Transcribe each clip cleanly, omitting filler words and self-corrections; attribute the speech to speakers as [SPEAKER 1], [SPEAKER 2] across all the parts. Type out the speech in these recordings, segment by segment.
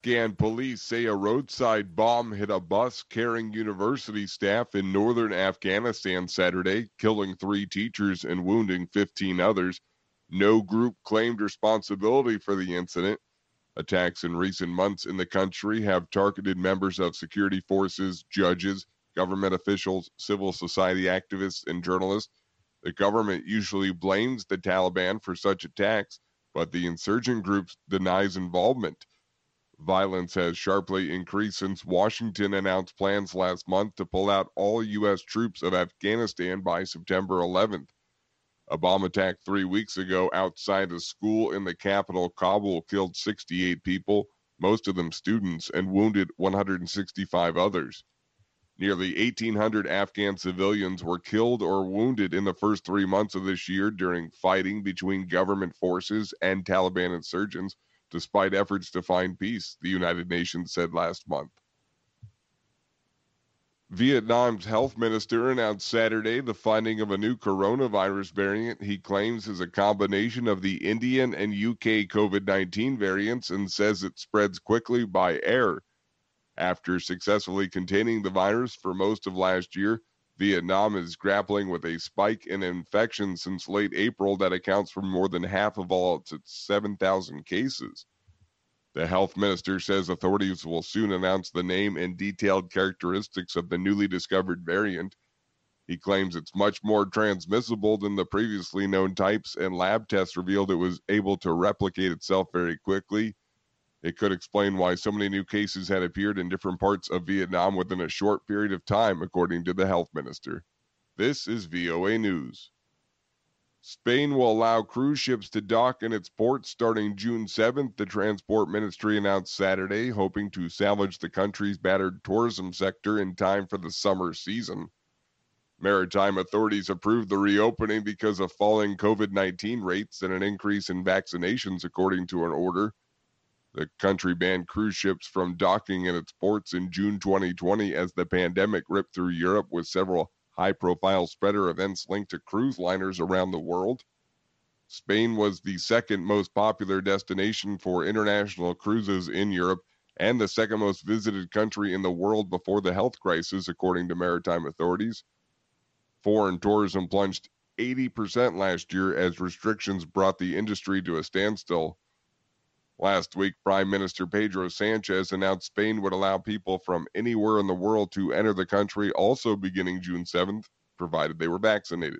[SPEAKER 1] Afghan police say a roadside bomb hit a bus carrying university staff in northern Afghanistan Saturday, killing 3 teachers and wounding 15 others. No group claimed responsibility for the incident. Attacks in recent months in the country have targeted members of security forces, judges, government officials, civil society activists, and journalists. The government usually blames the Taliban for such attacks, but the insurgent group denies involvement. Violence has sharply increased since Washington announced plans last month to pull out all U.S. troops of Afghanistan by September 11th. A bomb attack 3 weeks ago outside a school in the capital, Kabul, killed 68 people, most of them students, and wounded 165 others. Nearly 1,800 Afghan civilians were killed or wounded in the first 3 months of this year during fighting between government forces and Taliban insurgents, despite efforts to find peace, the United Nations said last month. Vietnam's health minister announced Saturday the finding of a new coronavirus variant he claims is a combination of the Indian and UK COVID-19 variants and says it spreads quickly by air. After successfully containing the virus for most of last year, Vietnam is grappling with a spike in infections since late April that accounts for more than half of all its 7,000 cases. The health minister says authorities will soon announce the name and detailed characteristics of the newly discovered variant. He claims it's much more transmissible than the previously known types, and lab tests revealed it was able to replicate itself very quickly. It could explain why so many new cases had appeared in different parts of Vietnam within a short period of time, according to the health minister. This is VOA News. Spain will allow cruise ships to dock in its ports starting June 7th, the Transport Ministry announced Saturday, hoping to salvage the country's battered tourism sector in time for the summer season. Maritime authorities approved the reopening because of falling COVID-19 rates and an increase in vaccinations, according to an order. The country banned cruise ships from docking in its ports in June 2020 as the pandemic ripped through Europe, with several high-profile spreader events linked to cruise liners around the world. Spain was the second most popular destination for international cruises in Europe and the second most visited country in the world before the health crisis, according to maritime authorities. Foreign tourism plunged 80% last year as restrictions brought the industry to a standstill. Last week, Prime Minister Pedro Sanchez announced Spain would allow people from anywhere in the world to enter the country, also beginning June 7th, provided they were vaccinated.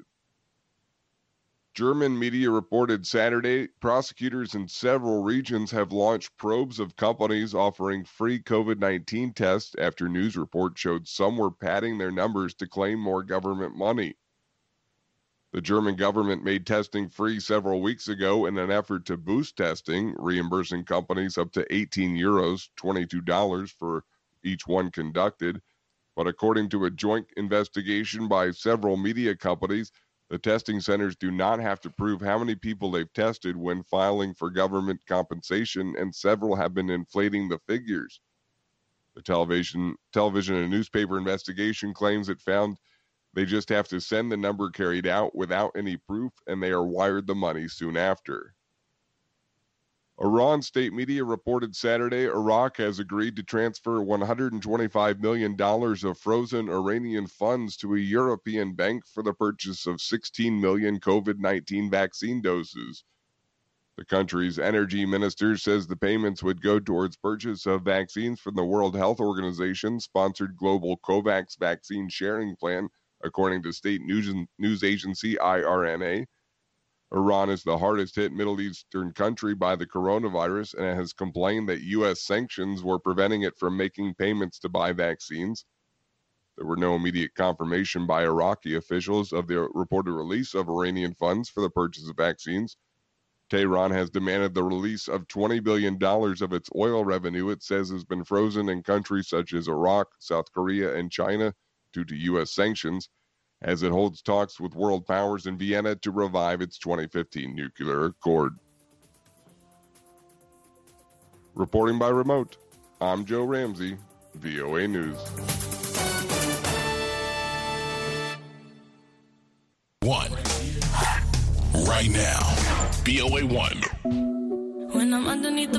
[SPEAKER 1] German media reported Saturday prosecutors in several regions have launched probes of companies offering free COVID-19 tests after news reports showed some were padding their numbers to claim more government money. The German government made testing free several weeks ago in an effort to boost testing, reimbursing companies up to €18, $22 for each one conducted. But according to a joint investigation by several media companies, the testing centers do not have to prove how many people they've tested when filing for government compensation, and several have been inflating the figures. The television and newspaper investigation claims it found they just have to send the number carried out without any proof, and they are wired the money soon after. Iran state media reported Saturday Iraq has agreed to transfer $125 million of frozen Iranian funds to a European bank for the purchase of 16 million COVID-19 vaccine doses. The country's energy minister says the payments would go towards purchase of vaccines from the World Health Organization-sponsored global COVAX vaccine sharing plan, according to state news agency IRNA. Iran is the hardest-hit Middle Eastern country by the coronavirus and has complained that U.S. sanctions were preventing it from making payments to buy vaccines. There were no immediate confirmation by Iraqi officials of the reported release of Iranian funds for the purchase of vaccines. Tehran has demanded the release of $20 billion of its oil revenue it says has been frozen in countries such as Iraq, South Korea, and China due to U.S. sanctions, as it holds talks with world powers in Vienna to revive its 2015 nuclear accord. Reporting by remote, I'm Joe Ramsey, VOA News.
[SPEAKER 2] One. Right now. VOA1.
[SPEAKER 3] When I'm underneath the